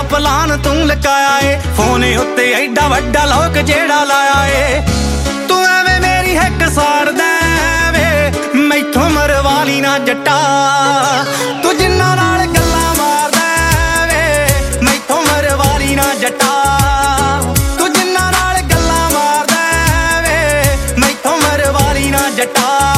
plan ਤੂੰ ਲਕਾਇਆ ਏ ਫੋਨੇ ਉੱਤੇ ਐਡਾ ਵੱਡਾ ਲੋਕ ਜਿਹੜਾ ਲਾਇਆ ਏ ਤੂੰ ਐਵੇਂ ਮੇਰੀ ਹਿੱਕ ਸਾੜਦਾ ਵੇ ਮੈਥੋਂ ਮਰਵਾਲੀ ਨਾ ਜੱਟਾ ਤੂੰ ਜਿੰਨਾਂ ਨਾਲ ਗੱਲਾਂ ਮਾਰਦਾ ਵੇ ਮੈਥੋਂ ਮਰਵਾਲੀ ਨਾ ਜੱਟਾ ਤੂੰ ਜਿੰਨਾਂ ਨਾਲ ਗੱਲਾਂ ਮਾਰਦਾ ਵੇ ਮੈਥੋਂ ਮਰਵਾਲੀ ਨਾ ਜੱਟਾ